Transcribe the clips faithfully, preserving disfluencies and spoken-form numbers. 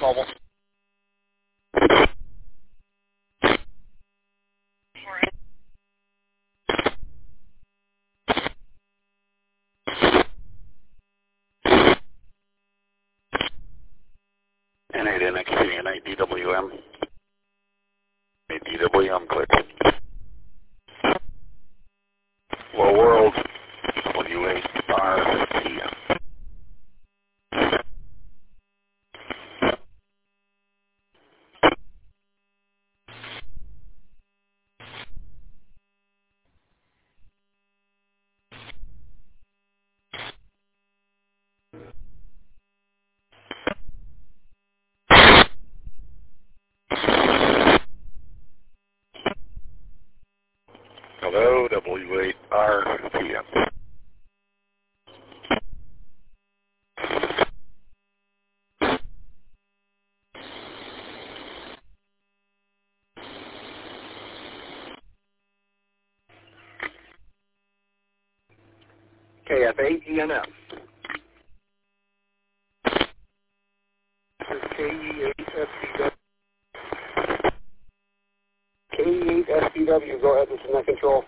Mobile. N eight N X T N eight D W M. eight D W M, click. Hello World, W eight R T. Hello, W eight R T. K F eight E N F. This is K E eight S C W. K E eight S C W, go ahead, this is net control.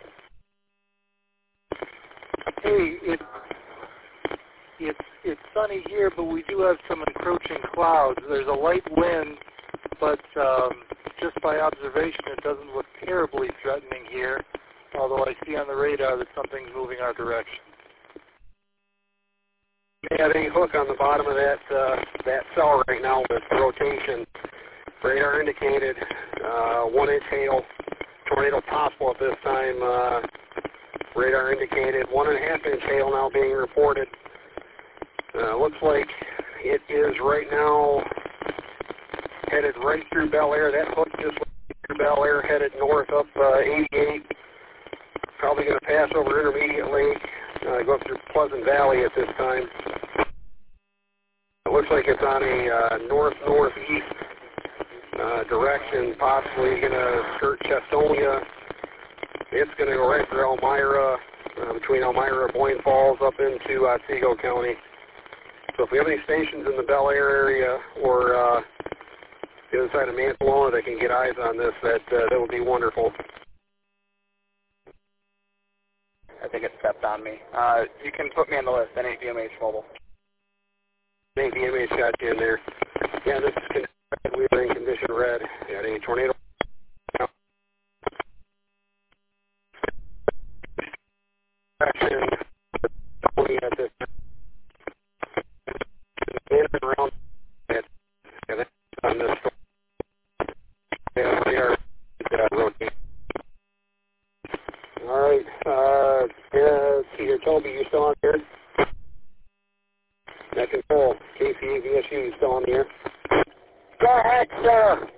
Hey, it, it's, it's sunny here, but we do have some encroaching clouds. There's a light wind, but um, just by observation it doesn't look terribly threatening here, although I see on the radar that something's moving our direction. We have a hook on the bottom of that uh, that cell right now with rotation. Radar indicated, uh, one inch hail, tornado possible at this time. Uh, radar indicated, one and a half inch hail now being reported. Uh, looks like it is right now headed right through Bel Air. That hook just went through Bel Air, headed north up uh, eighty-eight. Probably going to pass over Intermediate Lake, uh, go up through Pleasant Valley at this time. It looks like it's on a uh, north-northeast uh, direction, possibly going to skirt Chestonia. It's going to go right through Elmira, uh, between Elmira and Boyne Falls, up into Otsego County. So if we have any stations in the Bel Air area or uh, the other side of Mansalona that can get eyes on this, that uh, that would be wonderful. I think it stepped on me. Uh, you can put me on the list, N eight D M H Mobile. N eight D M H got you in there. Yeah, this is condition red. We are in condition red. Got a tornado. Action. At this around on this. Yeah, we are uh, rotating. All right. Uh, yeah, see here, Toby, you still on here? Net control. K C A V S U, you still on the air? Go ahead, sir.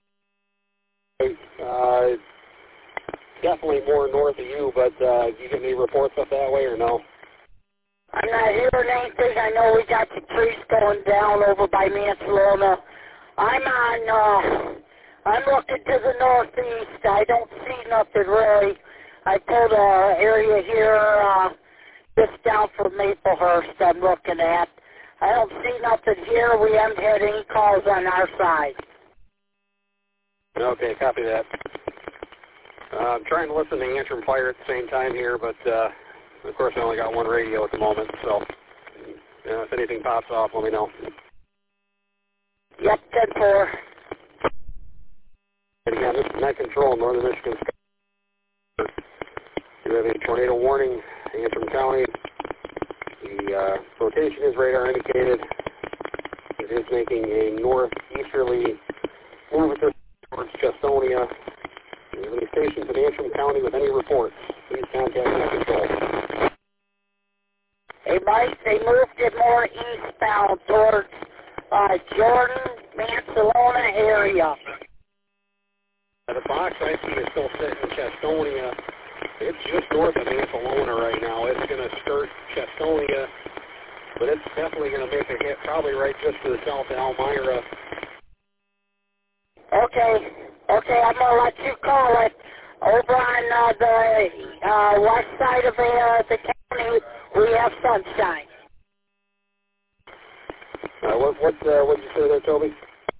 Uh, definitely more north of you, but uh, you get any reports up that way or no? I'm not hearing anything. I know we got the trees going down over by Mansalona. I'm on, uh, I'm looking to the northeast. I don't see nothing really. I pulled an area here uh, just down from Maplehurst I'm looking at. I don't see nothing here. We haven't had any calls on our side. Okay, copy that. Uh, I'm trying to listen to Antrim Fire at the same time here, but uh, of course I only got one radio at the moment, so you know, if anything pops off, let me know. Yep, ten four. And again, this is net control, Northern Michigan. You have a tornado warning, Antrim County. The uh, rotation is radar indicated. It is making a northeasterly move towards Chestonia. If you have any stations in Antrim County with any reports, please contact net control. Hey, Mike, they moved it more eastbound towards uh, Jordan, Mansalona area. Uh, the box I see is still sitting in Chestonia. It's just north of Mansalona right now. It's going to skirt Chestonia, but it's definitely going to make a hit probably right just to the south of Elmira. Okay, okay, I'm going to let you call it. Over on uh, the uh, west side of uh, the county, we have sunshine. Uh, what what uh, what did you say there, Toby?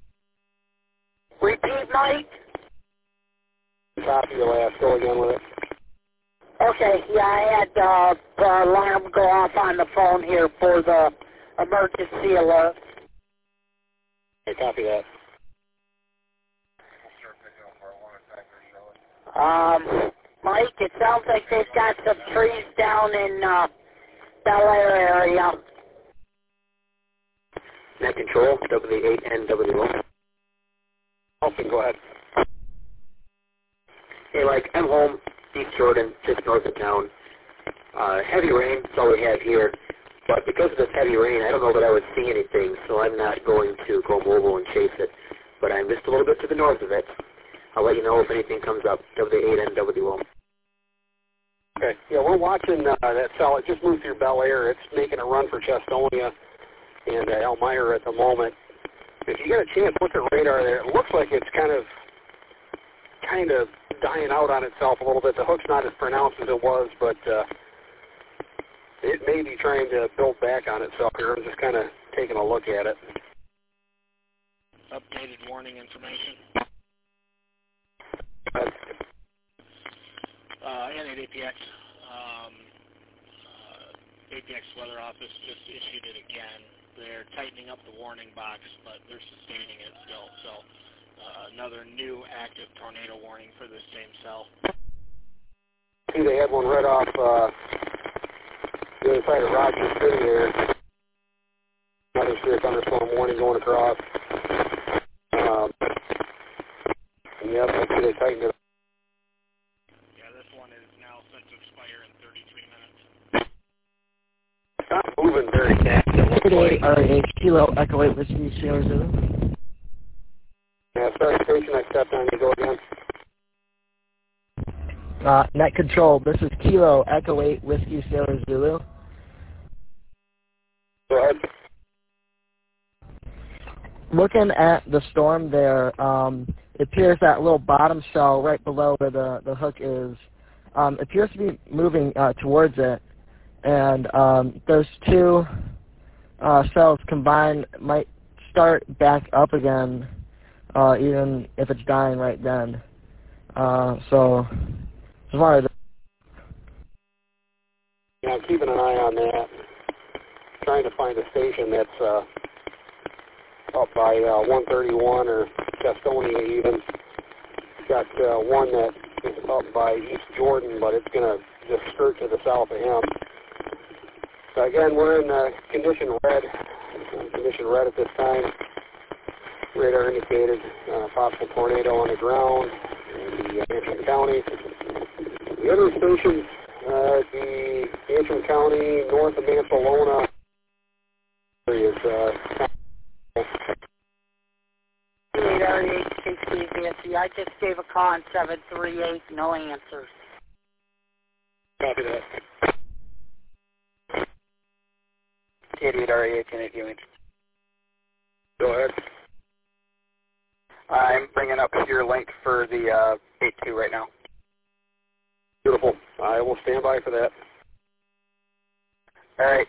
Repeat, Mike? Copy your last. Go again with it. Okay, yeah, I had uh, the alarm go off on the phone here for the emergency alert. Okay, copy that. Um, Mike, it sounds like they've got some trees down in uh, Bel Air area. Net control, W eight N W O. Okay, go ahead. Hey, like, I'm home, East Jordan, just north of town. Uh, heavy rain, that's all we have here. But because of this heavy rain, I don't know that I would see anything, so I'm not going to go mobile and chase it. But I'm just a little bit to the north of it. I'll let you know if anything comes up, W eight N W O. Okay, yeah, we're watching uh, that cell. It just moved through Bel Air. It's making a run for Chestonia and uh, Elmira at the moment. If you get a chance, look at radar there. It looks like it's kind of, kind of dying out on itself a little bit. The hook's not as pronounced as it was, but uh, it may be trying to build back on itself here. I'm just kind of taking a look at it. Updated warning information. Uh, Uh, N eight A P X, um, uh, A P X Weather Office just issued it again. They're tightening up the warning box, but they're sustaining it still. So uh, another new active tornado warning for this same cell. see, they had one right off uh, the other side of Rogers City there. Another severe thunderstorm warning going across. Um, and yep, I see they tightened it. It's not moving very fast. Today, R H Kilo Echo eight Whiskey Sierra Zulu. Yeah, sorry, station I stepped on. You go again. Uh, net control. This is Kilo Echo eight Whiskey Sierra Zulu. Go ahead. Looking at the storm there, um, it appears that little bottom cell right below where the, the hook is um, appears to be moving uh, towards it. And um, those two uh, cells combined might start back up again, uh, even if it's dying right then. Uh, so, just wanted to... Yeah, I'm keeping an eye on that. Trying to find a station that's uh, up by uh, one thirty-one or Chestonia even. Got uh, one that is up by East Jordan, but it's going to just skirt to the south of him. So again, we're in uh, condition red, uh, condition red at this time. Radar indicated uh, possible tornado on the ground in the uh, Antrim County. The other stations, uh, the Antrim County, north of Mansalona, is uh, Radar eight K C Nancy. I just gave a call on seven three eight, no answers. copy that. eighty-eight R A eighteen eight image. Go ahead. I'm bringing up your link for the uh, eight two right now. Beautiful. I will stand by for that. All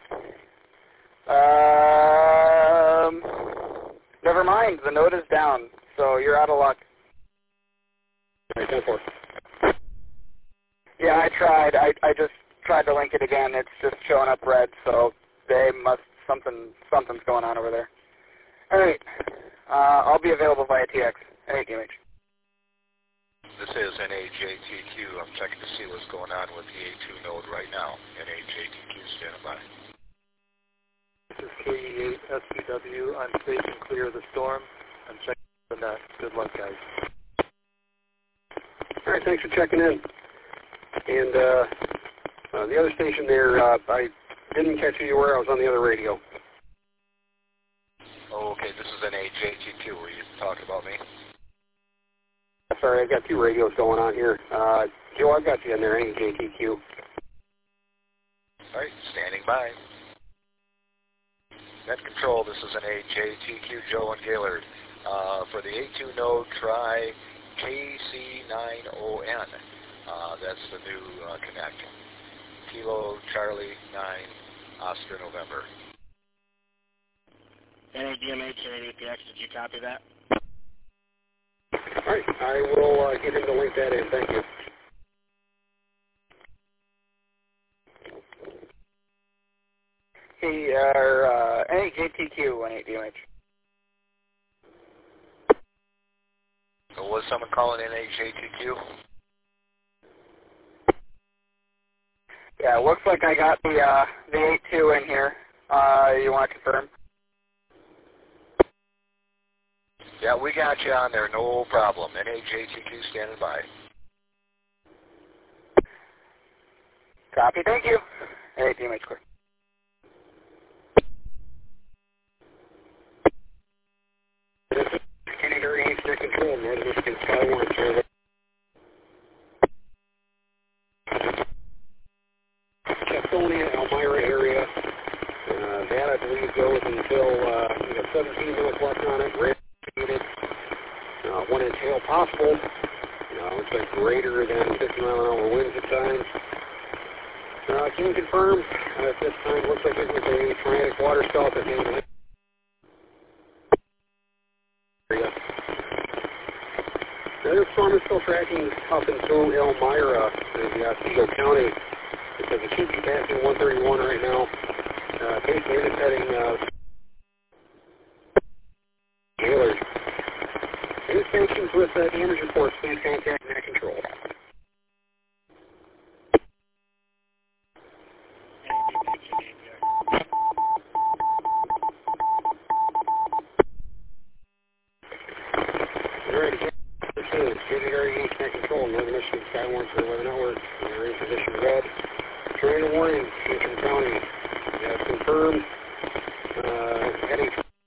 right. Um, never mind. The node is down, so you're out of luck. All right, ten four. Yeah, I tried. I I just tried to link it again. It's just showing up red, so they must something something's going on over there. All right. Uh, I'll be available via T X. N eight image. This is N A J T Q. I'm checking to see what's going on with the A two node right now. N A J T Q, standing by. This is K E eight S P W. I'm station clear of the storm. I'm checking the net. Good luck, guys. All right, thanks for checking in. And uh, uh, the other station there, uh, I didn't catch who you were. I was on the other radio. Oh, okay. This is N A J T Q. Were you talking about me? Sorry, I've got two radios going on here. Uh, Joe, I've got you in there, N A J T Q. All right, standing by. Net control, this is an A J T Q, Joe and Gaylord. Uh, for the A two node, try K C nine O N. Uh, that's the new uh, connect. Kilo Charlie nine, Oscar November. N A D M H and A P X, did you copy that? All right, I will uh, get him to link that in. Thank you. Hey, uh, N A J T Q one eight D M H. So was someone calling N A J T Q? Yeah, it looks like I got the uh, the eight two in here. Uh, you want to confirm? Yeah, we got you on there, no problem. N A J T Q standing by. Copy, thank you. N A D M H clear. Canada East to control, Northern Michigan Skywarn service. Chestonia, Elmira area. Uh, that I believe goes until uh, we got seventeen minutes left on it. Red needed. Uh, one inch hail possible. Uh, looks like greater than fifty mile an hour winds at times. Uh, can confirm uh, at this time looks like it was a tornadic water spout that made an area. Now, this storm is still tracking up and through Elmira in uh, Otsego County. It says it should be passing one thirty-one right now. Uh, basically, it is heading uh, Gaylord. Any stations with uh, damage reports, please contact Net Control. Alright, again, this is J D Net Control, Northern Michigan Skywarn for the Weather Network. We're in position red. Tornado warning, Antrim County. As confirmed, uh, heading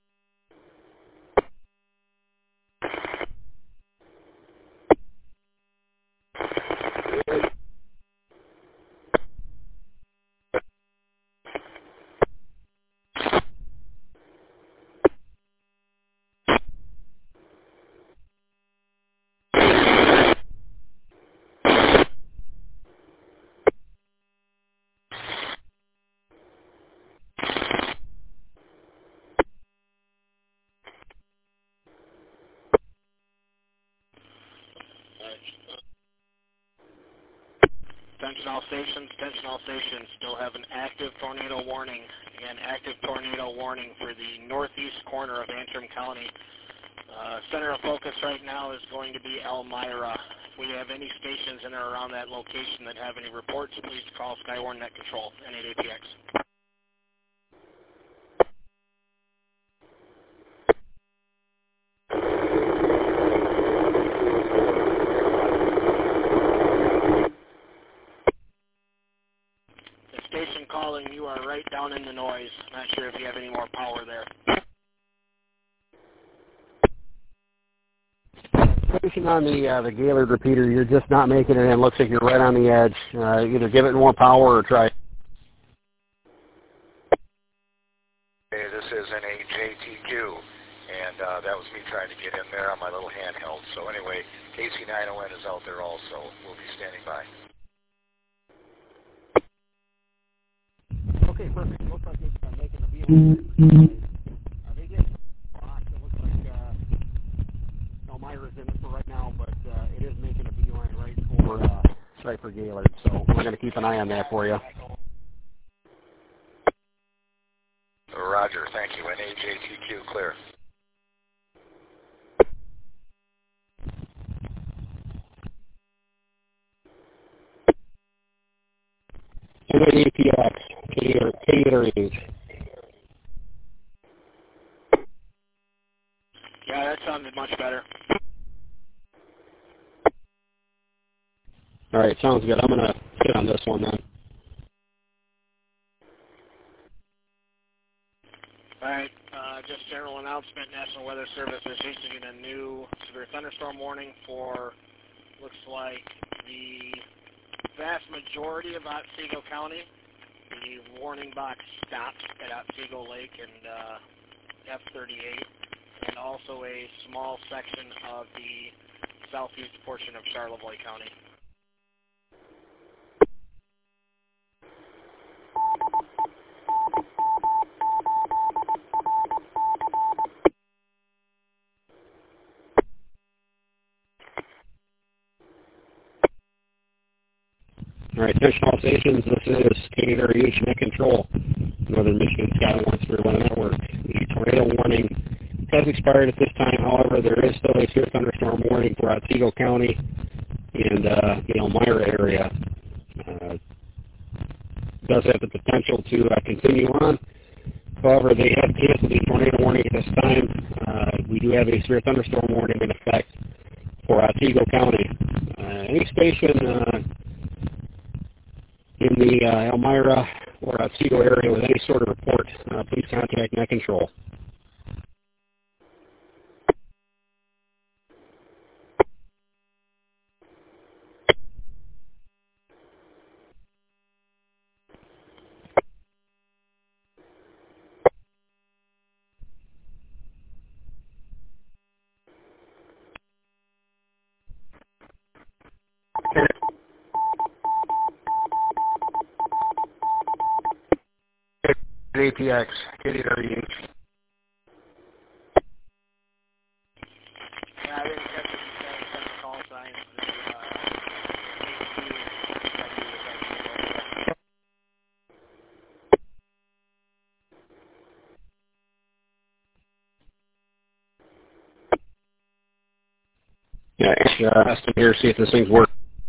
Attention all stations, attention all stations, still have an active tornado warning. Again, active tornado warning for the northeast corner of Antrim County. Uh, center of focus right now is going to be Elmira. If we have any stations in or around that location that have any reports, please call Skywarn Net Control, N eight A P X. Station calling, you are right down in the noise. Not sure if you have any more power there. Station on the uh, the Gaylord repeater, you're just not making it in. Looks like you're right on the edge. Uh, either give it more power or try. Hey, this is N A J T Q, and uh, that was me trying to get in there on my little handheld. So anyway, K C nine O N is out there also. We'll be standing by. Okay, perfect. Looks like it's uh, making a beeline. Uh, they get blocked. It looks like uh, Elmira's in it for right now, but uh, it is making a beeline right for uh, right for Gaylord. So we're going to keep an eye on that for you. Roger, thank you. N A J T Q clear. N A P X, Gator Age. Yeah, that sounded much better. All right, sounds good. I'm going to hit on this one then. All right, uh, just general announcement. National Weather Service is issuing a new severe thunderstorm warning for, looks like, the vast majority of Otsego County. The warning box stops at Otsego Lake and uh, F thirty-eight, and also a small section of the southeast portion of Charlevoix County. All right, attention all stations, this is K D W H Net Control, Northern Michigan Skywarn Severe Weather Network. The tornado warning has expired at this time. However, there is still a severe thunderstorm warning for Otsego County and uh, the Elmira area. Uh, does have the potential to uh, continue on. However, they have canceled the tornado warning at this time. Uh, we do have a severe thunderstorm warning in effect for Otsego County. Uh, any station uh, in the uh, Elmira or Otsego area with any sort of report, uh, please contact Net Control. A P X, K D W H. Yeah, I didn't catch it. Send the call signs. Yeah, uh, ask them here, see if this thing's working.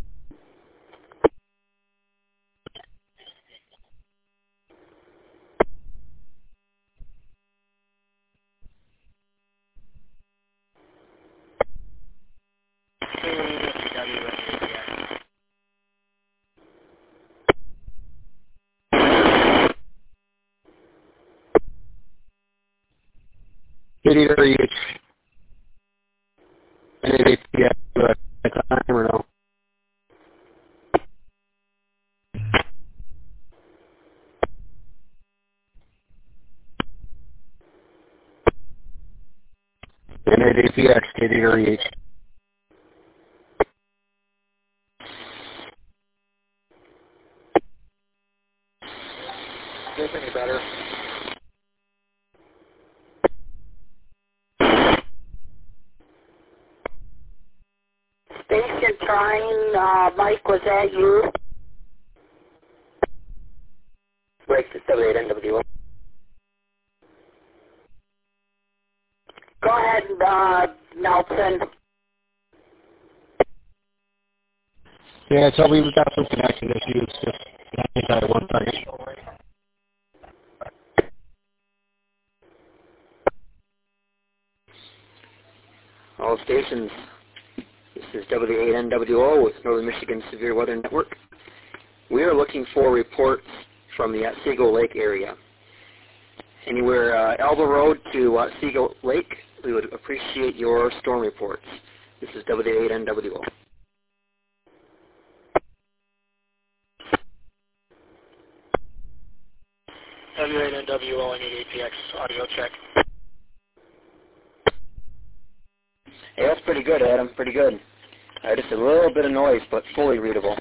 K D W H. Any A P X uh, time or no? N A P X, K D W H. Is this any better? Station trying, uh, Mike, was that you? Break to W eight N W O. Go ahead, uh, Nelson. Yeah, so we've got some connection issues. Just hang tight one second. All stations, this is W eight N W O with Northern Michigan Severe Weather Network. We are looking for reports from the Otsego Lake area. Anywhere uh, Elba Road to Otsego Lake, we would appreciate your storm reports. This is W eight N W O. W eight N W O, I need A P X audio check. Hey, that's pretty good, Adam. Pretty good. Uh, just a little bit of noise, but fully readable.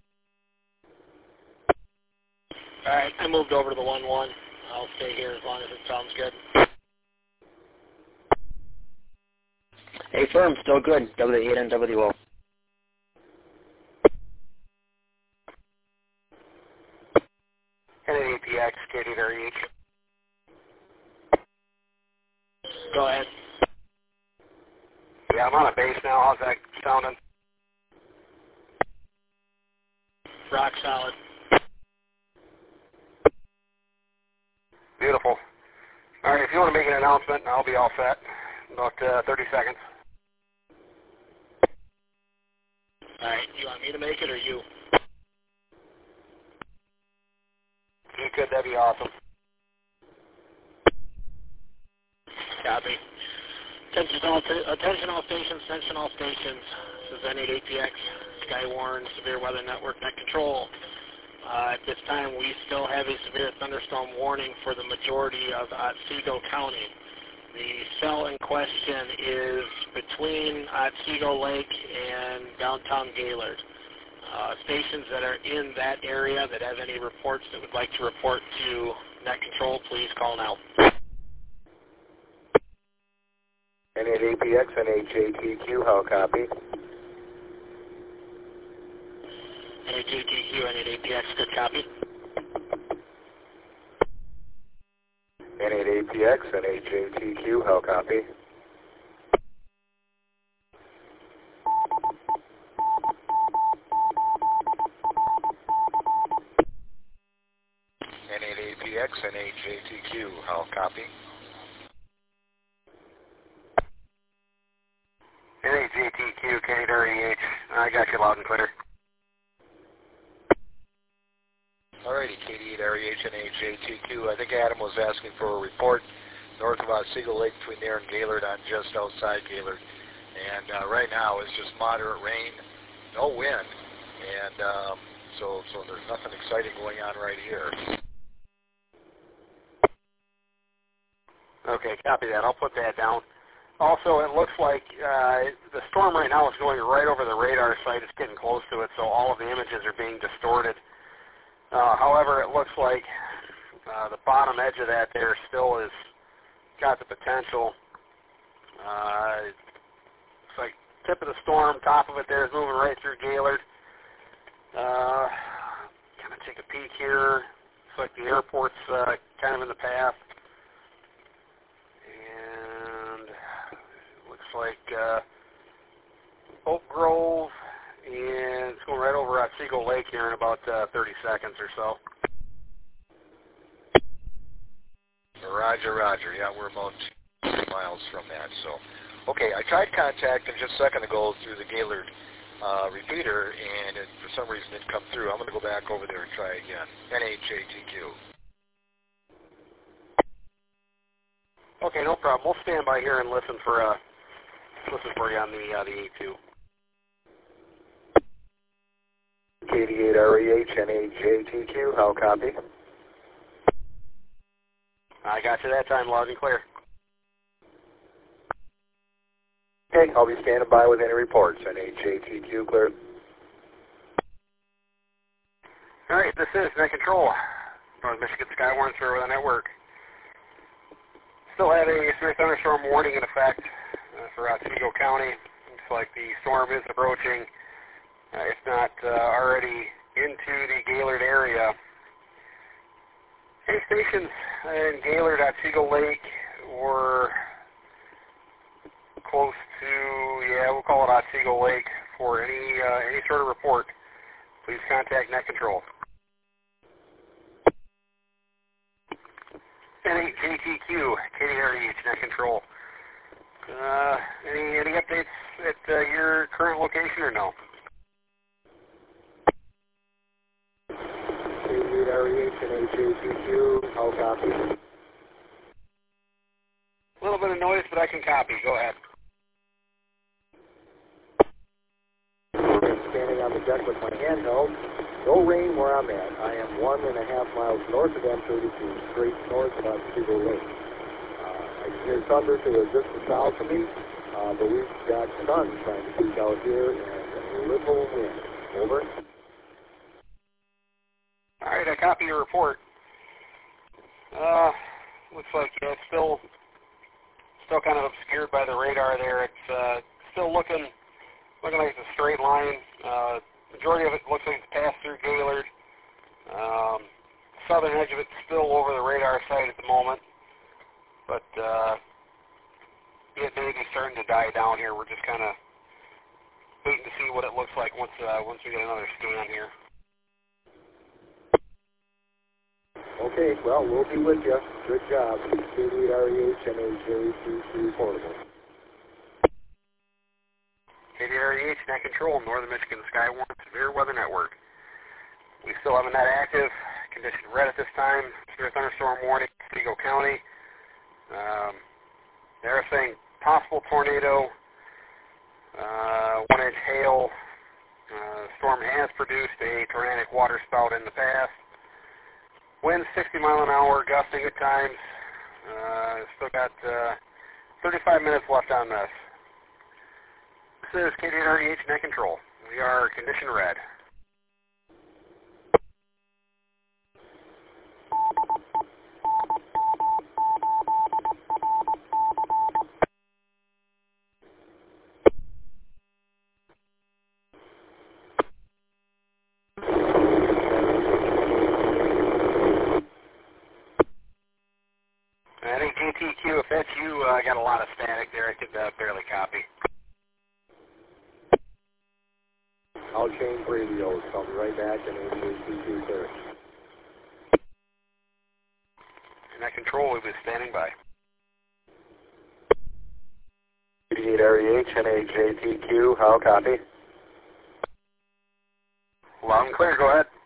All right, I moved over to the one one. I'll stay here as long as it sounds good. Hey, firm, still good. W eight N W O. N A P X, K D W H. Go ahead. Yeah, I'm on a base now. How's that sounding? Rock solid. Beautiful. All right, if you want to make an announcement, I'll be all set. About uh, thirty seconds. All right, you want me to make it or you? If you could, that'd be awesome. Copy. Attention all, attention all stations, attention all stations. This is N eight A P X, Skywarn Severe Weather Network, Net Control. Uh, at this time, we still have a severe thunderstorm warning for the majority of Otsego County. The cell in question is between Otsego Lake and downtown Gaylord. Uh, stations that are in that area that have any reports that would like to report to Net Control, please call now. N eight A P X, N H A T Q, how copy? N H A T Q, N eight A P X, good copy. N eight A P X, N H A T Q, how copy? N eight A P X, N H A T Q, how copy? N H A T Q, K eight R E H, I got you loud and clear. Alrighty, K eight R E H, N H A T Q. I think Adam was asking for a report north of Otsego Lake between there and Gaylord on just outside Gaylord. And uh, right now it's just moderate rain, no wind, and um, so, so there's nothing exciting going on right here. Okay, copy that. I'll put that down. Also, it looks like uh, the storm right now is going right over the radar site. It's getting close to it, so all of the images are being distorted. Uh, however, it looks like uh, the bottom edge of that there still is got the potential. Uh, it's like tip of the storm, top of it there is moving right through Gaylord. Uh, kind of take a peek here. Looks like the airport's uh, kind of in the path. And it looks like uh, Oak Grove, and it's going right over Otsego Lake here in about uh, thirty seconds or so. Roger, Roger. Yeah, we're about two miles from that. So, okay, I tried contacting just a second ago through the Gaylord uh, repeater, and it, for some reason it didn't come through. I'm going to go back over there and try again. N H A T Q. Okay, no problem. We'll stand by here and listen for uh, listen for you on the uh, the A two. K eight R E H, N H A T Q. How copy? I got you that time, loud and clear. Okay, I'll be standing by with any reports. N H A T Q, clear. All right, this is Net Control, North Michigan Skywarn Survey Weather Network. Still have a severe thunderstorm warning in effect uh, for Otsego County. Looks like the storm is approaching, uh, if not uh, already into the Gaylord area. Any stations in Gaylord, Otsego Lake, or close to, yeah, we'll call it Otsego Lake, for any uh, any sort of report, please contact Net Control. N H A T Q, K eight R E H, Net Control. Uh, any any updates at uh, your current location or no? K eight R E H, N H A T Q, how copy? A little bit of noise, but I can copy. Go ahead. I'm standing on the deck with my handheld. No rain where I'm at. I am one and a half miles north of M thirty-two, straight north of Otsego Lake. Uh, I can hear thunder to the distant south of me, uh, but we've got sun trying to peek out here and a little wind. Over. All right, I copy your report. Uh, looks like yeah, it's still still kind of obscured by the radar there. It's uh, still looking looking like it's a straight line. Uh, majority of it looks like it's passed through Gaylord. Um, southern edge of it's still over the radar site at the moment, but uh, it may be starting to die down here. We're just kind of waiting to see what it looks like once uh, once we get another scan here. Okay, well, we'll be with you. Good job. K eight R E H, N H A T Q, portable. K eight R E H, Net Control, Northern Michigan Skywarn Severe Weather Network. We still have a net active, condition red at this time, severe thunderstorm warning, Otsego County. Um, they're saying possible tornado, uh, one inch hail. Uh, storm has produced a tornadic water spout in the past. Winds sixty mile an hour, gusting at times. Uh, still got uh, thirty-five minutes left on this. This is K eight R E H Net Control. We are condition red. could uh, barely copy. I'll change radios. I'll be right back in A J T Q clear. Net control, we've been standing by. eighty-eight R E H and A J T Q, how copy? Loud and clear, go ahead.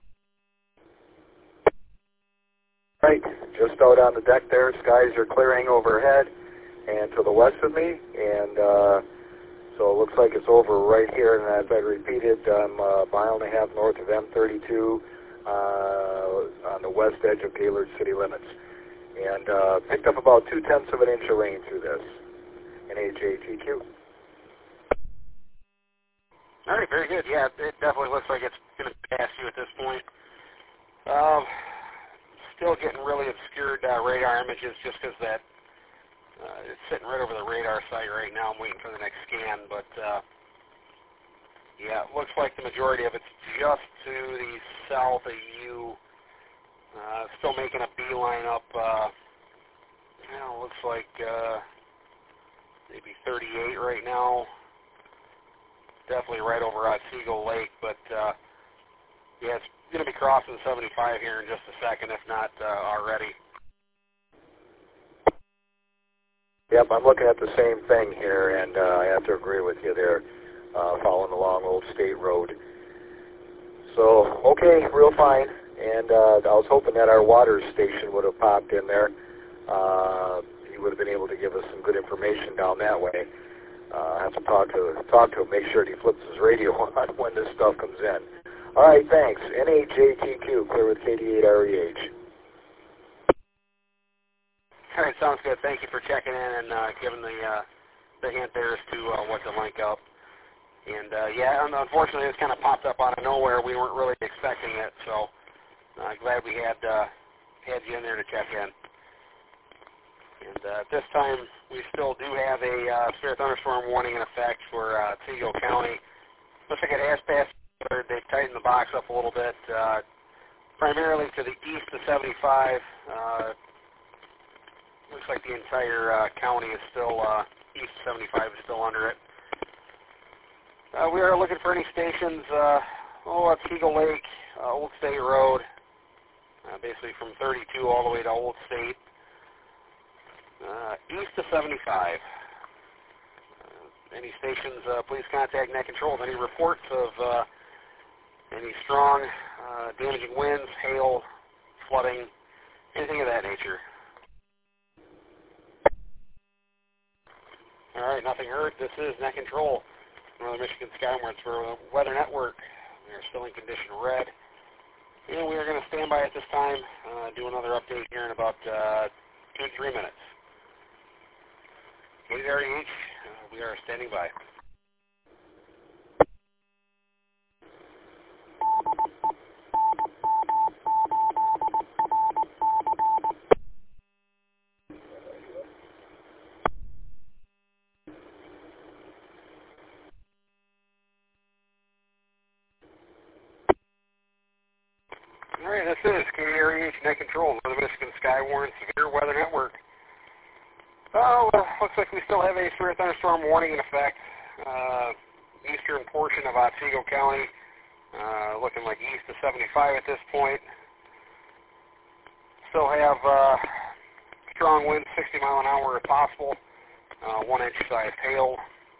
Right, just out on the deck there, skies are clearing overhead and to the west of me, and uh, so it looks like it's over right here, and as I repeated, I'm a mile and a half north of M thirty-two uh, on the west edge of Gaylord city limits, and uh, picked up about two-tenths of an inch of rain through this in A J T Q. All right, very good. Yeah, it definitely looks like it's going to pass you at this point. Um, still getting really obscured uh, radar images just because that uh, it's sitting right over the radar site right now. I'm waiting for the next scan, but uh, yeah, it looks like the majority of it's just to the south of you. Uh, still making a beeline up. Uh, you know, looks like uh, maybe thirty-eight right now. Definitely right over Otsego Lake, but uh, yeah, it's going to be crossing seventy-five here in just a second, if not uh, already. Yep, I'm looking at the same thing here, and uh, I have to agree with you there, uh, following along Old State Road. So, okay, real fine, and uh, I was hoping that our water station would have popped in there. Uh, he would have been able to give us some good information down that way. Uh, I have to talk to talk to him, make sure he flips his radio on when this stuff comes in. All right, thanks. N A J T Q, clear with K D eight R E H. All right, sounds good. Thank you for checking in and uh, giving the uh, the hint there as to uh, what to link up. And uh, yeah, unfortunately, this kind of popped up out of nowhere. We weren't really expecting it, so uh, glad we had uh, had you in there to check in. And uh, at this time, we still do have a uh, severe thunderstorm warning in effect for uh, Otsego County. Looks like it has passed. They've tightened the box up a little bit, uh, primarily to the east of seventy-five. Uh, looks like the entire uh, county is still, uh, east of seventy-five is still under it. Uh, we are looking for any stations, uh, oh, Otsego Lake, uh, Old State Road, uh, basically from thirty-two all the way to Old State. Uh, east of seventy-five. Uh, any stations, uh, please contact Net Control with any reports of uh, any strong uh, damaging winds, hail, flooding, anything of that nature. All right, nothing heard. This is Net Control, Northern Michigan Skywinds for the Weather Network. We are still in condition red. And we are going to stand by at this time, uh, do another update here in about uh, two to three minutes. K D R E H, uh, we are standing by. All right, this is K D R E H Net Control, Northern Michigan Skywarn Severe Weather Network. Oh, uh, looks like we still have a severe thunderstorm warning in effect. Uh, eastern portion of Otsego County, uh, looking like east of seventy-five at this point. Still have uh, strong winds, sixty mile an hour if possible, uh, one inch size hail.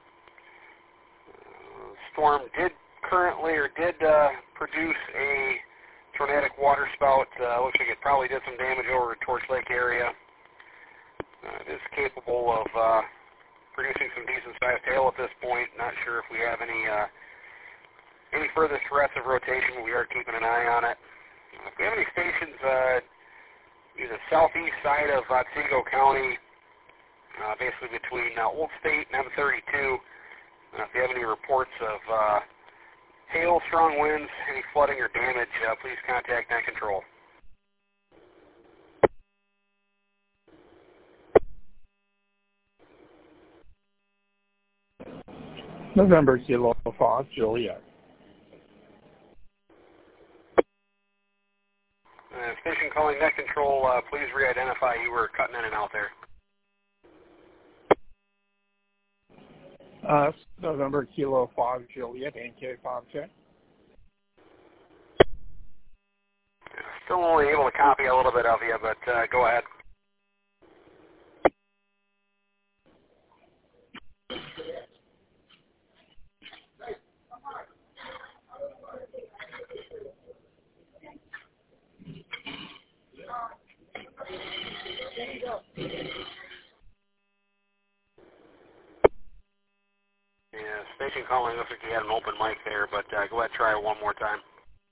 Uh, storm did currently or did uh, produce a tornadic water spout. Uh, looks like it probably did some damage over the Torch Lake area. Uh, it is capable of uh, producing some decent-sized hail at this point. Not sure if we have any uh, any further threats of rotation, but we are keeping an eye on it. Uh, if we have any stations, uh, either southeast side of Otsego County, uh, basically between uh, Old State and M thirty-two, uh, if you have any reports of uh, hail, strong winds, any flooding or damage, uh, please contact Net Control. November Kilo Fox, Juliet. Uh, station calling Net Control, uh, please re-identify. You were cutting in and out there. Uh, November Kilo five Juliet, N K five J. Still only able to copy a little bit of you, but uh, go ahead. Yeah, station calling looks like you had an open mic there, but uh, go ahead and try it one more time.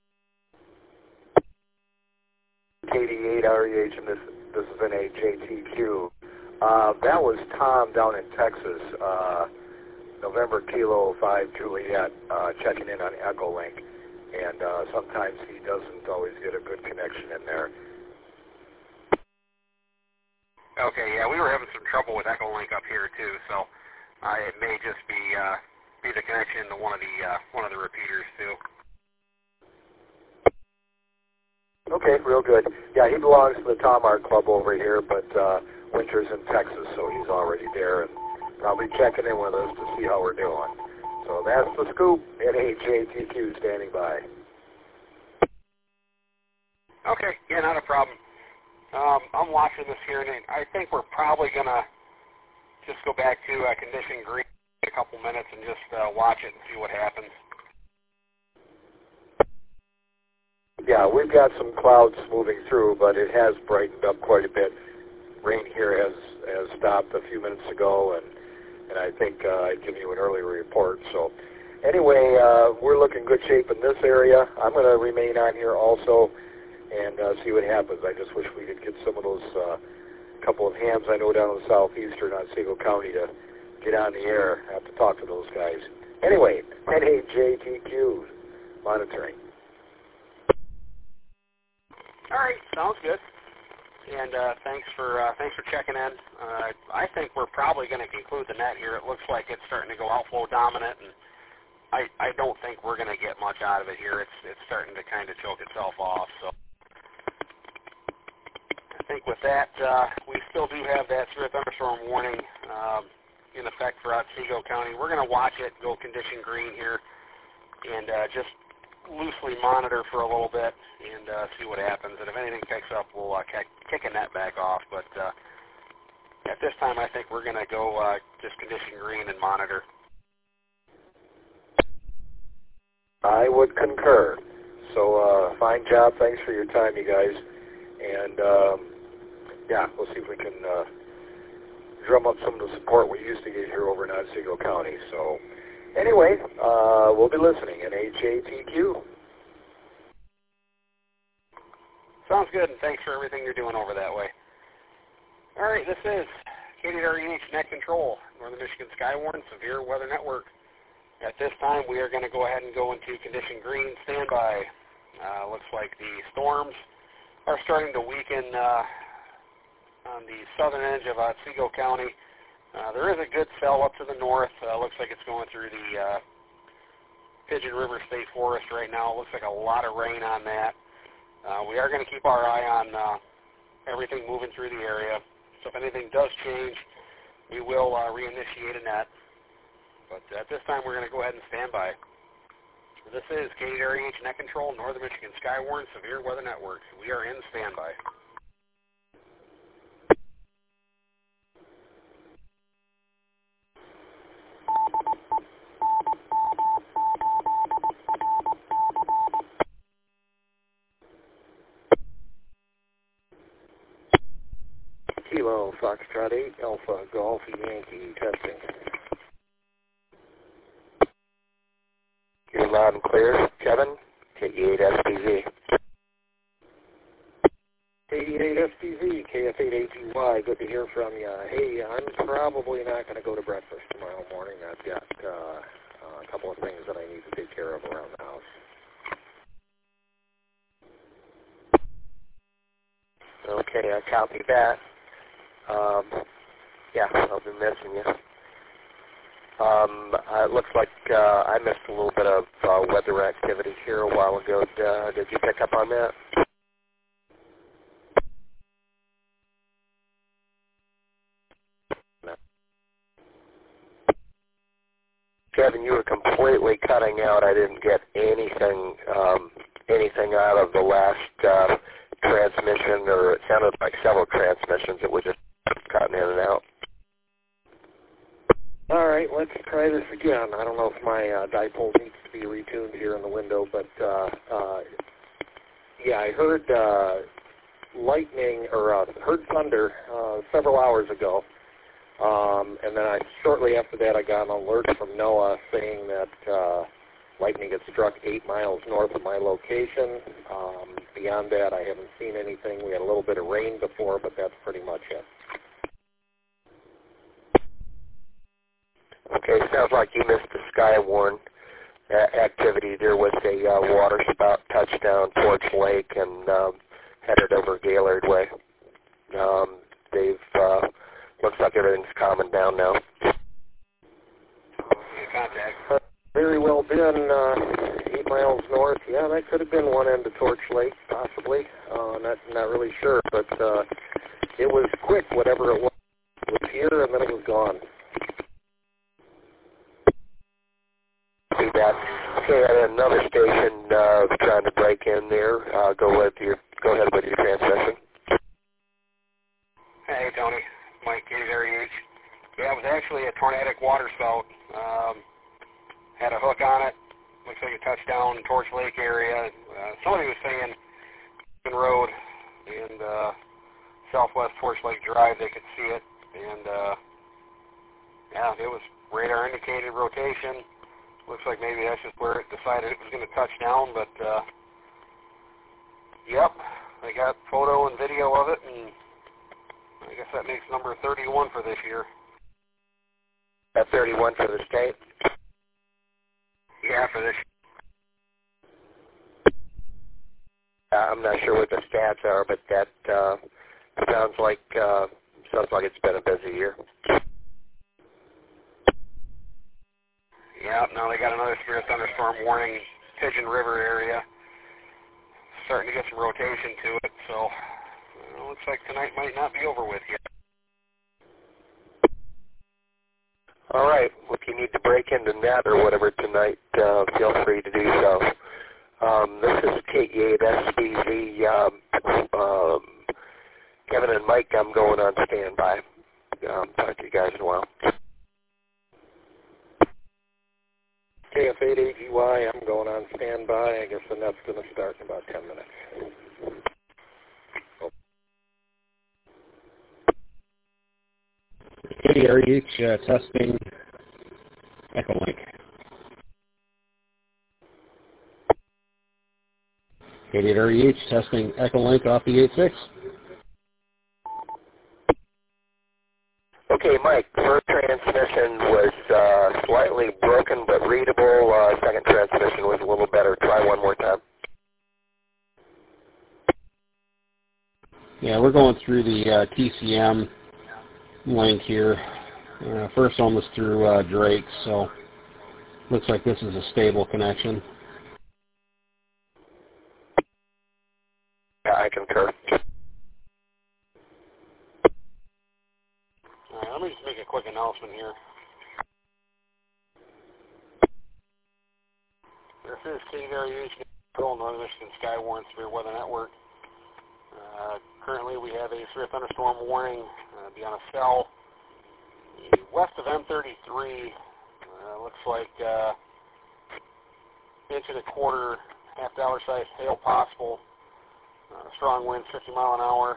K D eight R E H, and this, this is N A J T Q. Uh, that was Tom down in Texas, uh, November Kilo five Juliet, uh, checking in on Echolink, and uh, sometimes he doesn't always get a good connection in there. Okay, yeah, we were having some trouble with Echolink up here too, so uh, it may just be uh, be the connection to one of the uh, one of the repeaters too. Okay, real good. Yeah, he belongs to the Tom Art Club over here, but uh, Winter's in Texas, so he's already there and probably checking in with us to see how we're doing. So that's the scoop. N A J T Q standing by. Okay, yeah, not a problem. Um, I'm watching this here, and I think we're probably going to just go back to uh, condition green in a couple minutes and just uh, watch it and see what happens. Yeah, we've got some clouds moving through, but it has brightened up quite a bit. Rain here has, has stopped a few minutes ago, and, and I think uh, I'd given you an earlier report. So anyway, uh, we're looking good shape in this area. I'm going to remain on here also and uh, see what happens. I just wish we could get some of those uh, couple of hams I know down in the southeastern on Siegel County to get on the air. I have to talk to those guys. Anyway, N A J T Q monitoring. All right, sounds good. And uh, thanks for uh, thanks for checking in. Uh, I think we're probably going to conclude the net here. It looks like it's starting to go outflow dominant, and I I don't think we're going to get much out of it here. It's it's starting to kind of choke itself off. So I think with that, uh, we still do have that severe thunderstorm warning um, in effect throughout Siegel County. We're going to watch it go condition green here, and uh, just loosely monitor for a little bit and uh, see what happens. And if anything picks up, we'll uh, kick, kick a net back off. But uh, at this time, I think we're going to go uh, just condition green and monitor. I would concur. So uh, fine job. Thanks for your time, you guys. And um, yeah, we'll see if we can uh, drum up some of the support we used to get here over in Otsego County. So anyway, uh, we'll be listening. N A J T Q. Sounds good, and thanks for everything you're doing over that way. All right, this is K D R E H Net Control, Northern Michigan Skywarn Severe Weather Network. At this time, we are going to go ahead and go into condition green standby. Uh, looks like the storms are starting to weaken uh, on the southern edge of Otsego County. Uh, there is a good cell up to the north. Uh, looks like it's going through the uh, Pigeon River State Forest right now. Looks like a lot of rain on that. Uh, we are going to keep our eye on uh, everything moving through the area. So if anything does change, we will uh, reinitiate a net. But at this time, we're going to go ahead and stand by. This is K D R E H Net Control, Northern Michigan Skywarn Severe Weather Network. We are in standby. Kilo Foxtrot eight Alpha Golf Yankee testing. You're loud and clear, Kevin. K D eight S P Z. K D eight S P Z, K F eight A G Y. Good to hear from you. Hey, I'm probably not going to go to breakfast tomorrow morning. I've got uh, a couple of things that I need to take care of around the house. Okay, I copy that. Um, yeah, I'll be missing you. Um, uh, it looks like uh, I missed a little bit of uh, weather activity here a while ago. Uh, did you pick up on that? No. Kevin, you were completely cutting out. I didn't get anything um, anything out of the last uh, transmission, or it sounded like several transmissions. It was just cutting in and out. All right, let's try this again. I don't know if my uh, dipole needs to be retuned here in the window, but uh, uh, yeah, I heard uh, lightning, or uh, heard thunder uh, several hours ago. Um, and then I, shortly after that, I got an alert from NOAA saying that uh, lightning had struck eight miles north of my location. Um, beyond that, I haven't seen anything. We had a little bit of rain before, but that's pretty much it. Okay, sounds like you missed the Skywarn uh, activity. There was a uh, water spout touchdown Torch Lake and um, headed over Gaylord Way. Um, they've uh, looks like everything's calming down now. Contact. Very well been uh, eight miles north. Yeah, that could have been one end of Torch Lake, possibly. Uh, not not really sure, but uh, it was quick. Whatever it was, it was here and then it was gone. See that? Okay, I had another station uh, trying to break in there. Uh, go with your go ahead with your transmission. Hey, Tony. Mike, K Z R H. Yeah, it was actually a tornadic water spout. Um, had a hook on it. Looks like a touchdown in Torch Lake area. Uh, somebody was saying Road and uh, Southwest Torch Lake Drive, they could see it. And uh, yeah, it was radar indicated rotation. Looks like maybe that's just where it decided it was going to touch down. But uh, yep, I got photo and video of it, and I guess that makes number thirty-one for this year. That's thirty-one for the state? Yeah, for this year. Uh, I'm not sure what the stats are, but that uh, sounds like uh, sounds like it's been a busy year. Yeah, now they got another severe thunderstorm warning, Pigeon River area. Starting to get some rotation to it, so uh, looks like tonight might not be over with yet. All right. Well, if you need to break into net or whatever tonight, uh, feel free to do so. Um, this is K E eight S B V. Um, um, Kevin and Mike, I'm going on standby. Um, talk to you guys in a while. K F eight A G Y, I'm going on standby. I guess the net's going to start in about ten minutes. K D R H uh, testing Echolink. K D R H testing Echolink off the eight six. Okay, Mike, first transmission was uh, slightly broken but readable. Uh, second transmission was a little better. Try one more time. Yeah, we're going through the uh, T C M link here. Uh, first one was through uh, Drake, so looks like this is a stable connection. Yeah, I concur. All right, let me just make a quick announcement here. This is K D R H, Northern Michigan Skywarn Severe Weather Network. Uh, currently, we have a severe thunderstorm warning uh, be on a cell west of M thirty-three. Uh, looks like uh, inch and a quarter, half dollar size hail possible. Uh, strong winds, fifty mile an hour.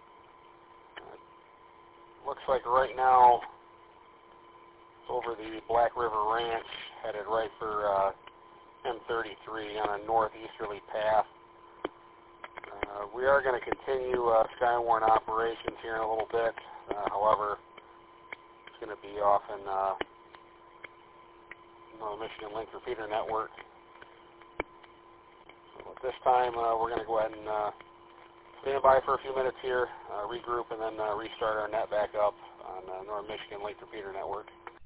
Uh, looks like right now it's over the Black River Ranch, headed right for uh, M thirty-three on a northeasterly path. Uh, we are going to continue uh, Skywarn operations here in a little bit. Uh, however, it's going to be off in uh, the Michigan Link Repeater Network. So at this time, uh, we're going to go ahead and uh, stand by for a few minutes here, uh, regroup, and then uh, restart our net back up on uh, Northern Michigan Link Repeater Network.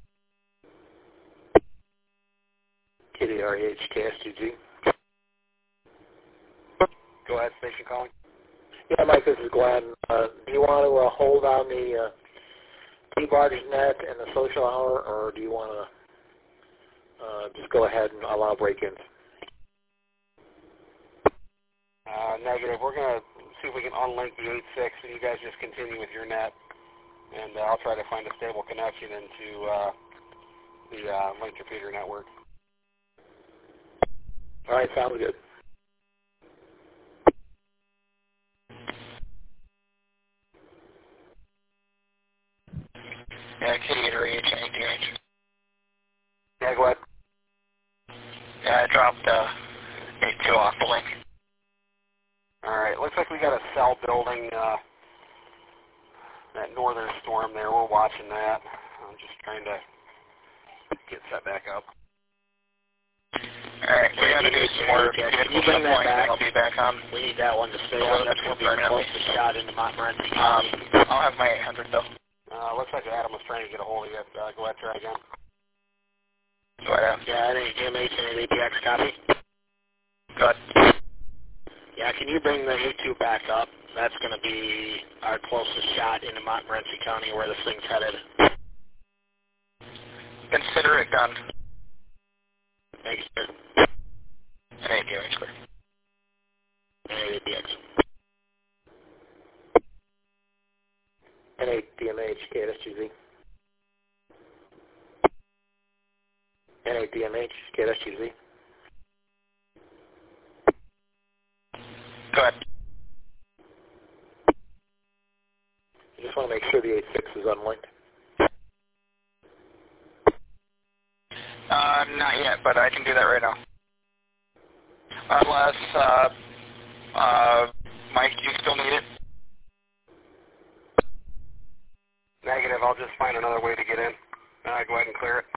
K D R H K S T G. Go ahead, station calling. Yeah, Mike, this is Glenn. Uh, do you want to uh, hold on the uh, T-Barge net and the social hour, or do you want to uh, just go ahead and allow break-ins. Uh, negative. We're going to see if we can unlink the eight six, and you guys just continue with your net. And uh, I'll try to find a stable connection into uh, the uh, linked repeater network. All right, sounds good. Yeah, Kitty at R H, any D H. Yeah, go ahead. Yeah, I dropped uh, eight two off the link. All right, looks like we got a cell building, uh, that northern storm there. We're watching that. I'm just trying to get set back up. All right, we got to do some more. Can you bring that back? I'll be back on. We need that one to stay on. That's going to be our closest shot into Montmorency County. Um, I'll have my eight hundred though. Uh, looks like Adam was trying to get a hold of you. Uh, go ahead, try again. Go ahead. Yeah, N A M H and A P X copy. Good. Yeah, can you bring the A two back up? That's going to be our closest shot into Montmorency County where this thing's headed. Consider it done. Thanks, sir. N A D M H clear. N A D X. N A D M H, K S G Z. N A D M H, K S G Z. Go ahead. I just want to make sure the eight six is unlinked. Uh, not yet, but I can do that right now. Unless, uh, uh, Mike, do you still need it? Negative. I'll just find another way to get in. Uh, go ahead and clear it.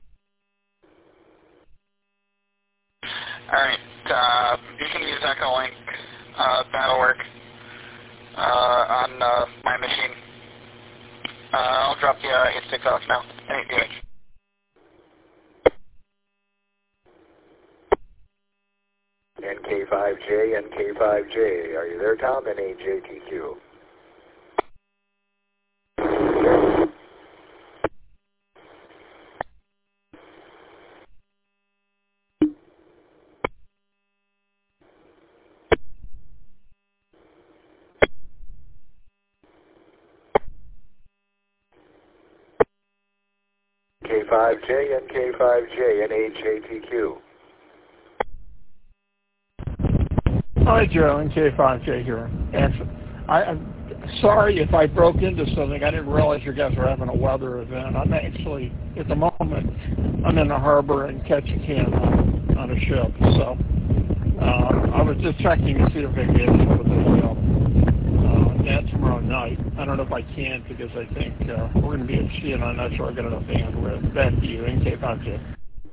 All right. Uh, you can use Echolink, uh, that'll work, uh, on, uh, my machine. Uh, I'll drop the, uh, eight six off now. N A D M H. N K five J, N K five J. Are you there, Tom? N A J T Q. N K five J, N K five J, N H A T Q. Hi, Joe, N K five J here. Actually, I, I'm sorry if I broke into something. I didn't realize you guys were having a weather event. I'm actually, at the moment, I'm in the harbor in Ketchikan on, on a ship. So uh, I was just checking to see if I could get in with the uh, net tomorrow night. I don't know if I can because I think uh, we're going to be at sea and I'm not sure I got enough bandwidth. Back to you, N K five J.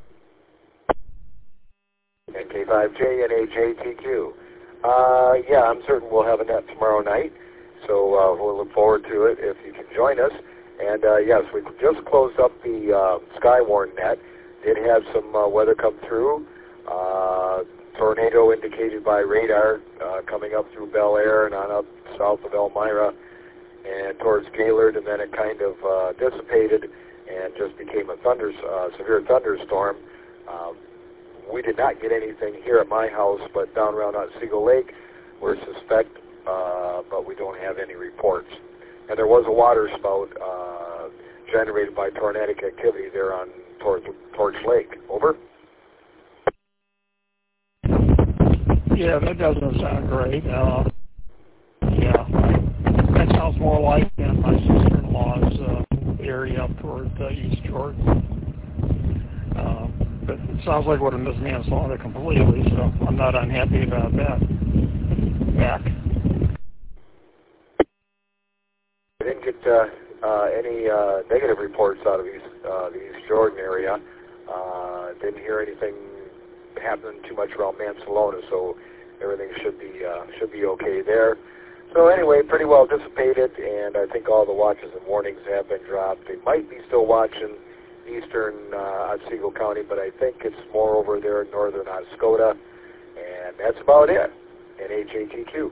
N K five J, N H A T Q. Uh, yeah, I'm certain we'll have a net tomorrow night, so uh, we'll look forward to it if you can join us. And uh, yes, we just closed up the uh, Skywarn net. Did have some uh, weather come through. Uh, tornado indicated by radar uh, coming up through Bel Air and on up south of Elmira and towards Gaylord, and then it kind of uh, dissipated and just became a thunder, uh, severe thunderstorm. Um, We did not get anything here at my house, but down around Otsego Lake, we're suspect, uh, but we don't have any reports. And there was a water spout uh, generated by tornadic activity there on Torch, Torch Lake. Over? Yeah, that doesn't sound great. Uh, yeah, that sounds more like in my sister-in-law's uh, area up toward uh, East Jordan. Uh, but it sounds like what a mismanslaughter completely, so I'm not unhappy about that. Back. I didn't get uh, uh, any uh, negative reports out of East, uh, the East Jordan area. Uh, didn't hear anything happening too much around Mansalona, so everything should be uh, should be okay there. So anyway, pretty well dissipated, and I think all the watches and warnings have been dropped. They might be still watching eastern uh, Otsego County, but I think it's more over there in northern Oscoda, and that's about it. N H A T Q.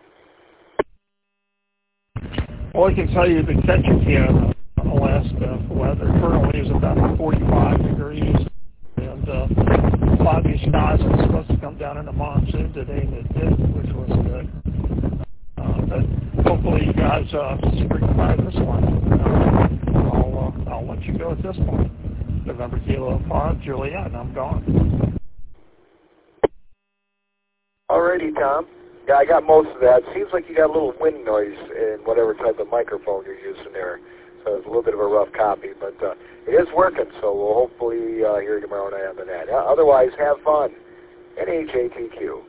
Well, I can tell you that Ketchikan, Alaska weather currently is about forty-five degrees, and and uh, foggy skies. It was supposed to come down in a monsoon today, and it did, which was good. Uh, but hopefully you guys uh, spring by this one. Uh, I'll, uh, I'll let you go at this point. November Kilo five, Juliet, and I'm gone. Alrighty, Tom. Yeah, I got most of that. Seems like you got a little wind noise in whatever type of microphone you're using there. So it's a little bit of a rough copy, but uh, it is working, so we'll hopefully uh, hear you tomorrow night on the net. Uh, otherwise, have fun. N H A T Q.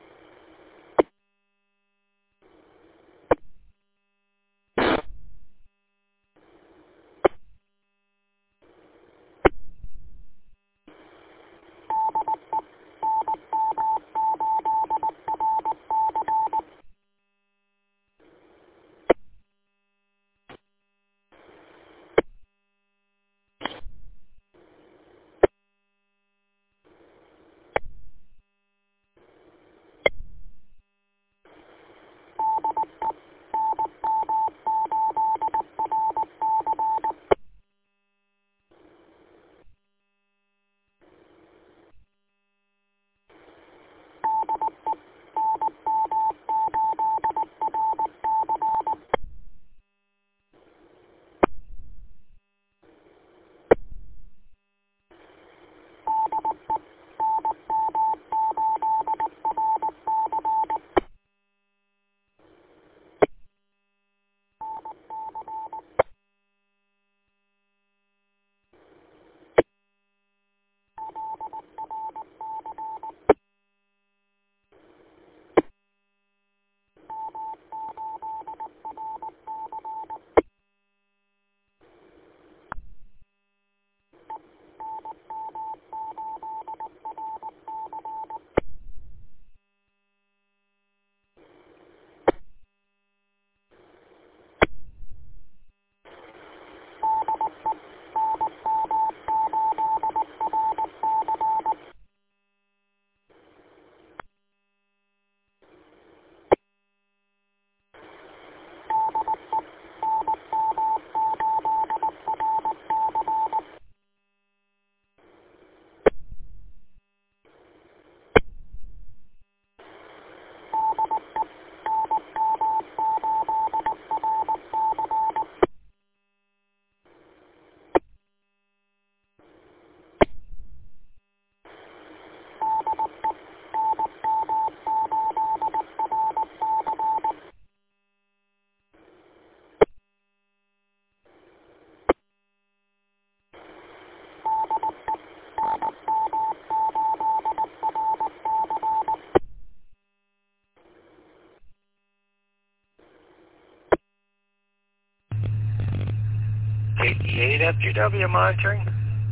eighty-eight F G W monitoring.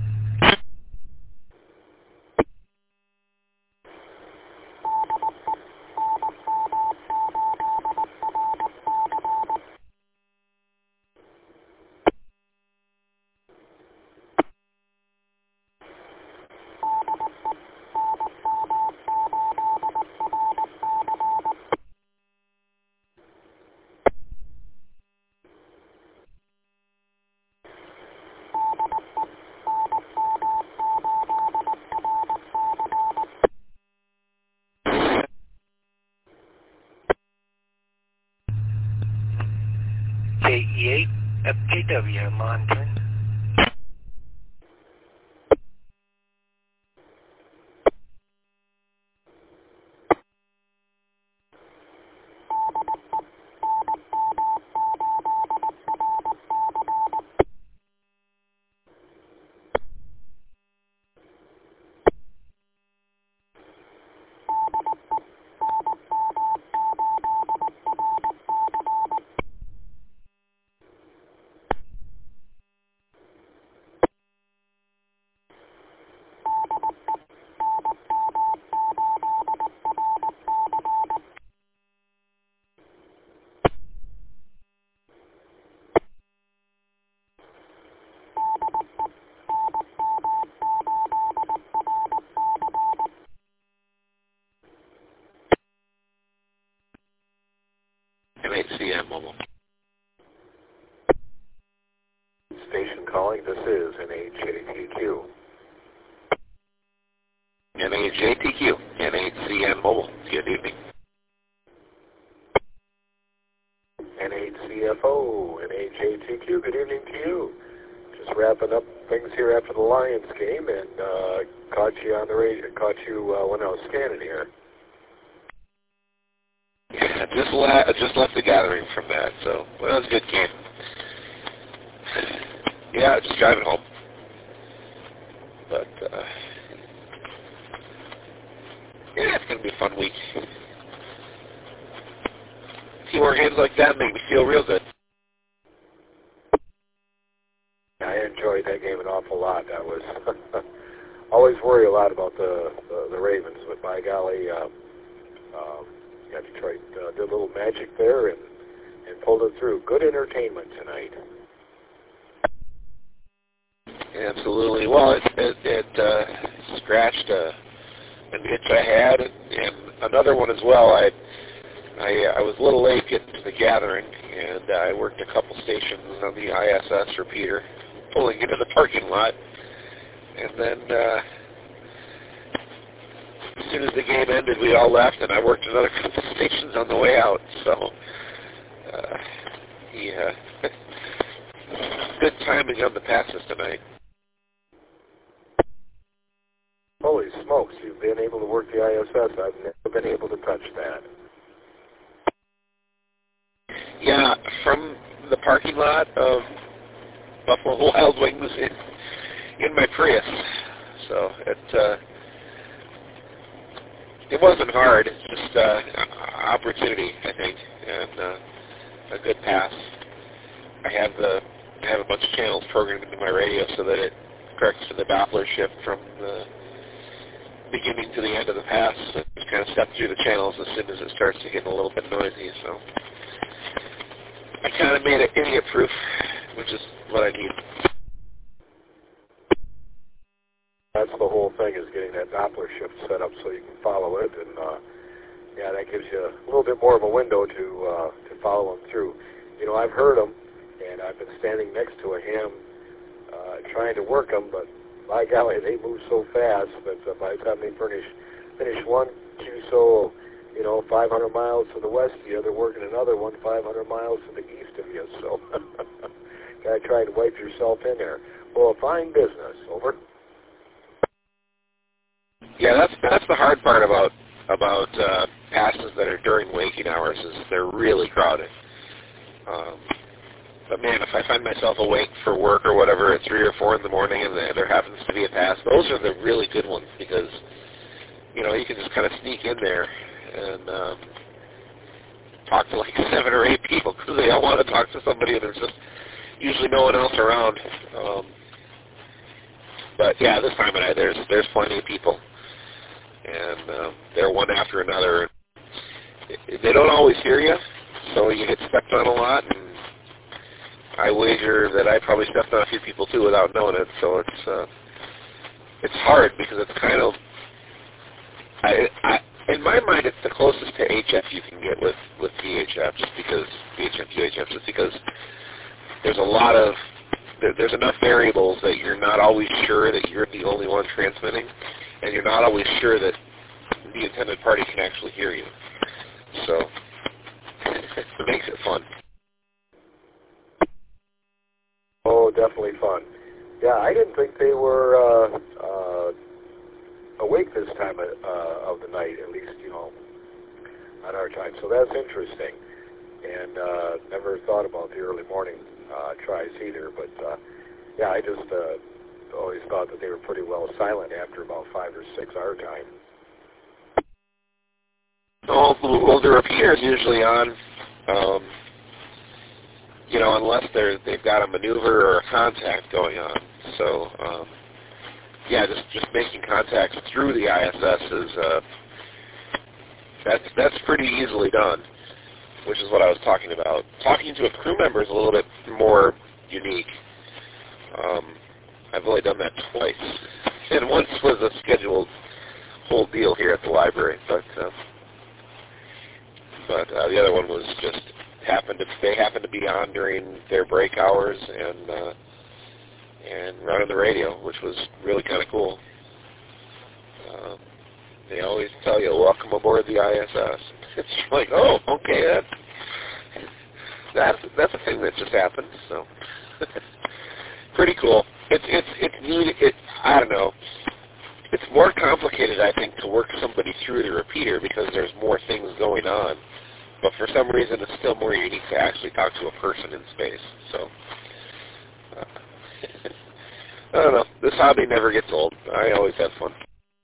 K E eight F J W monitoring. M H C M mobile. Station calling, this is N H A T Q. N H J T Q, N H C N Mobile. Good evening. N H C F O, N H J T Q, good evening to you. Just wrapping up things here after the Lions game, and uh, caught you on the radio, caught you uh, when I was scanning here. Yeah, just, la- just left the gathering from that, so well, it was a good game. Yeah, just driving home. But, uh, yeah, it's going to be a fun week. A few more games like that make me feel real good. I enjoyed that game an awful lot. I was always worry a lot about the, the, the Ravens, but by golly, uh, um, yeah, Detroit uh, did a little magic there and, and pulled it through. Good entertainment tonight. Absolutely. Well, it, it, it uh, scratched uh, an itch I had, and, and another one as well. I, I I was a little late getting to the gathering, and uh, I worked a couple stations on the I S S repeater, pulling into the parking lot, and then uh, as soon as the game ended, we all left, and I worked another couple stations on the way out. So, uh, yeah, good timing on the passes tonight. Holy smokes, you've been able to work the I S S. I've never been able to touch that. Yeah, from the parking lot of Buffalo Wild Wings in, in my Prius. So it uh, it wasn't hard. It's just uh, opportunity, I think, and uh, a good pass. I have the I have a bunch of channels programmed into my radio so that it corrects for the Doppler shift from the beginning to the end of the pass. So just kind of step through the channels as soon as it starts to get a little bit noisy. So I kind of made it idiot-proof, which is what I need. That's the whole thing, is getting that Doppler shift set up so you can follow it, and uh, yeah, that gives you a little bit more of a window to uh, to follow them through. You know, I've heard them, and I've been standing next to a ham uh, trying to work them, but by golly, they move so fast that uh, by the time they finish finish one Q S O, you know, five hundred miles to the west of you, they're working another one five hundred miles to the east of you. So, gotta try to wipe yourself in there. Well, fine business. Over. Yeah, that's that's the hard part about about uh, passes that are during waking hours, is they're really crowded. Um, but man, if I find myself awake for work or whatever at three or four in the morning, and there happens to be a pass, those are the really good ones, because you know you can just kind of sneak in there and um, talk to like seven or eight people because they all want to talk to somebody, and there's just usually no one else around. Um, but yeah, this time of night there's there's plenty of people, and um, they're one after another. They don't always hear you, so you get stepped on a lot, and I wager that I probably stepped on a few people too without knowing it. So it's uh, it's hard because it's kind of I, I in my mind it's the closest to H F you can get with with V H F, just because V H F U H F, just because there's a lot of there, there's enough variables that you're not always sure that you're the only one transmitting, and you're not always sure that the intended party can actually hear you. So it makes it fun. Oh, definitely fun. Yeah, I didn't think they were uh, uh, awake this time of, uh, of the night, at least, you know, on our time. So that's interesting. And uh, never thought about the early morning uh, tries either. But, uh, yeah, I just uh, always thought that they were pretty well silent after about five or six our time. Well, well the repeater's usually on. Um, You know, unless they're they've got a maneuver or a contact going on. So, um, yeah, just just making contacts through the I S S is uh, that's that's pretty easily done, which is what I was talking about. Talking to a crew member is a little bit more unique. Um, I've only done that twice, and once was a scheduled whole deal here at the library, but uh, but uh, the other one was just. Happened to they happened to be on during their break hours and uh, and running the radio, which was really kind of cool. Um, They always tell you, welcome aboard the I S S. It's like, oh, okay, that's, that's, that's a thing that just happened, so. Pretty cool. It's, it's, it's neat. It, I don't know. It's more complicated, I think, to work somebody through the repeater because there's more things going on. But for some reason, it's still more unique to actually talk to a person in space. So, uh, I don't know. This hobby never gets old. I always have fun.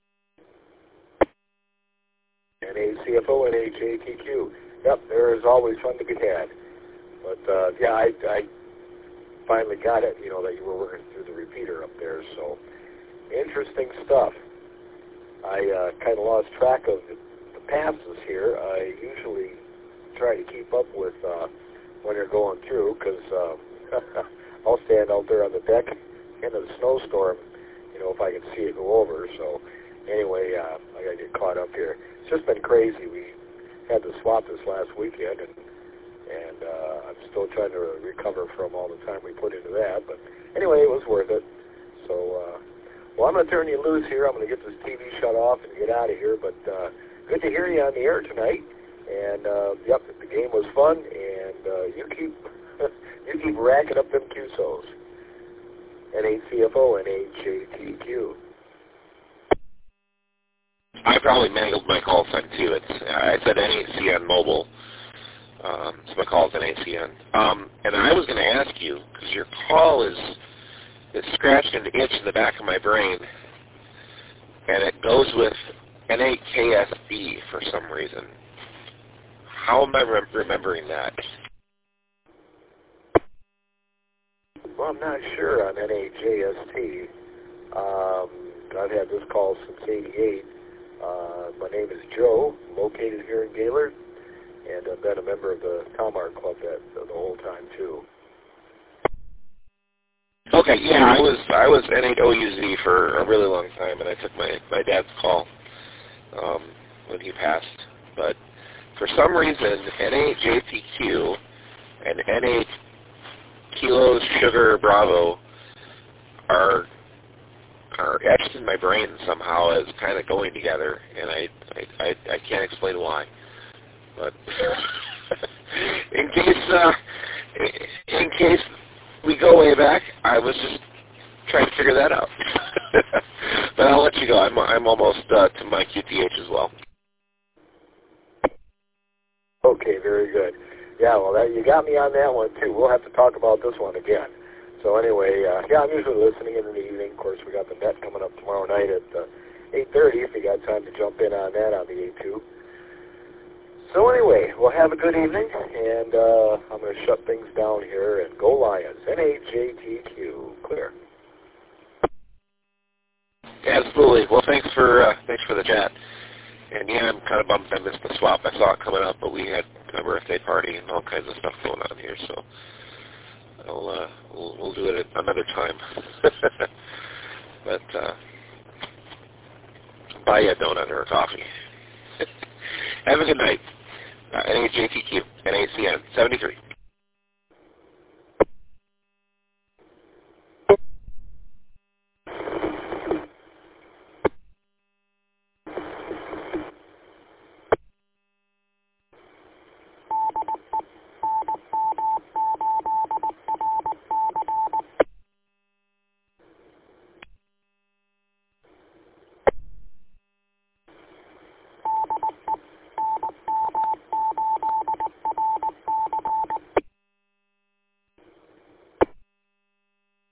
N A C F O and N A J T Q. Yep, there is always fun to be had. But, uh, yeah, I, I finally got it, you know, that you were working through the repeater up there. So, interesting stuff. I uh, kind of lost track of the, the passes here. I usually try to keep up with uh, when you're going through because uh, I'll stand out there on the deck in the snowstorm, you know, if I can see it go over. So anyway, uh, I got to get caught up here. It's just been crazy. We had to swap this last weekend, and and uh, I'm still trying to recover from all the time we put into that. But anyway, it was worth it. So, uh, well, I'm going to turn you loose here. I'm going to get this T V shut off and get out of here. But uh, good to hear you on the air tonight. And uh, yep, the game was fun, and uh, you keep you keep racking up them Q S Os. N A C F O and N A J T Q. I probably mangled my call sign too. It's I said N A C N mobile, um, so my call is N A C N. Um, and I was going to ask you because your call is is scratched and itched in the back of my brain, and it goes with N A K S B for some reason. How am I rem- remembering that? Well, I'm not sure on N A J S T. Um, I've had this call since eighty-eight. Uh, my name is Joe, located here in Gaylord, and I've been a member of the Talmar Club that, uh, the whole time, too. Okay, yeah, I was I was N eight O U Z for a really long time, and I took my, my dad's call um, when he passed. But for some reason, N A J T Q and N eight Kilos Sugar Bravo are are etched in my brain somehow as kind of going together, and I I, I, I can't explain why. But in case uh, in case we go way back, I was just trying to figure that out. But I'll let you go. I'm I'm almost uh, to my Q T H as well. Okay, very good. Yeah, well, that, you got me on that one, too. We'll have to talk about this one again. So anyway, uh, yeah, I'm usually listening in the evening. Of course, we got the net coming up tomorrow night at uh, eight thirty if you got time to jump in on that on the A two. So anyway, we'll have a good evening, and uh, I'm going to shut things down here, and go Lions. N A J T Q, clear. Absolutely. Well, thanks for uh, thanks for the chat. And yeah, I'm kind of bummed I missed the swap. I saw it coming up, but we had a birthday party and all kinds of stuff going on here, so I'll, uh, we'll, we'll do it at another time. But uh, buy you a donut or a coffee. Have a good night. Uh, N A J T Q, N A C N, seventy-three.